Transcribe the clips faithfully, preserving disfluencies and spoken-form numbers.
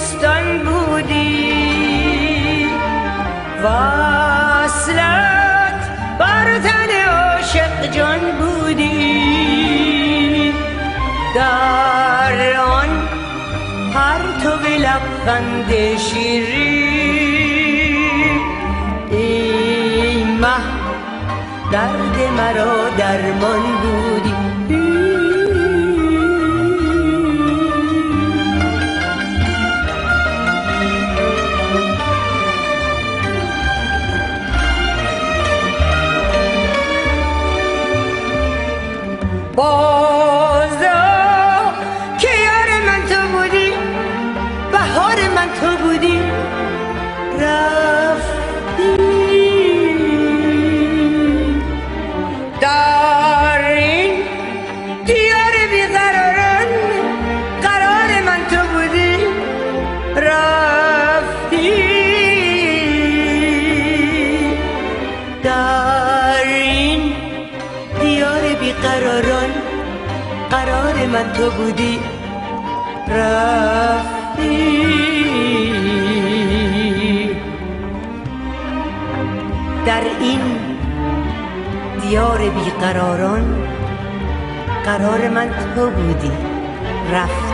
بستان بودی، وصلت بر تن عاشق جان بودی، در آن پرتو لبخند شیرین ای مه درد مرا درمان بودی. بازا که یار من تو بودی، بهار من تو بودی، رفتی در این دیار بیقراران، قرار من تو بودی، رفتی در این دیار بیقراران، قرار من تو بودی، رفتی در این دیار بیقراران، قرار من تو بودی، رفتی.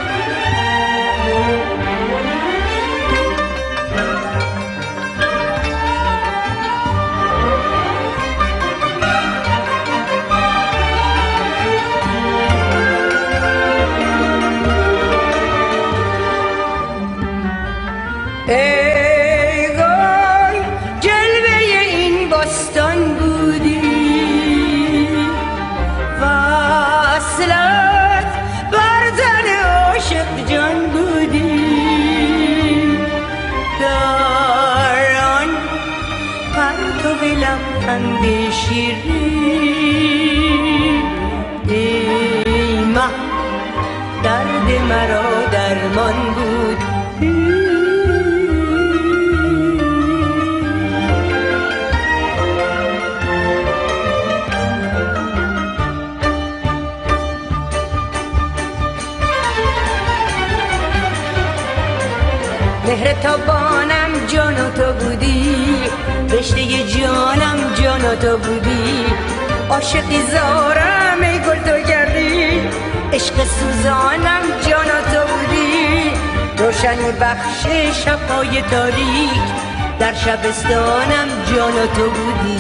ای گل جلوه این بستان بودی، وصلت بر تن عاشق جان بودی، در آن پرتو لبخند شیرین ای مه درد مرا درمان بود. مهر تابانم جان تو بودی، رشته جانم جان تو بودی، عاشقی زارم ای گل تو گردی، عشق سوزانم جان تو بودی، روشنی بخش شب‌های تاریک، در شبستانم جان تو بودی.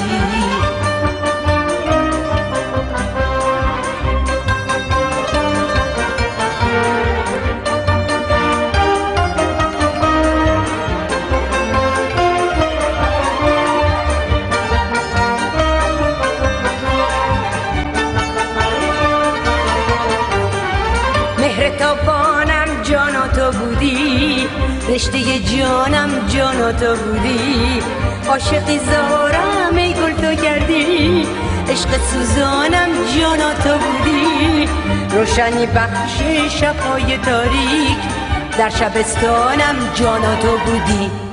مهر تابانم جان تو بودی، رشته جانم جان تو بودی، عاشقی زارم ای گل تو گردی، عشق سوزانم جان تو بودی، روشنی بخش شب‌های تاریک، در شبستانم جان تو بودی.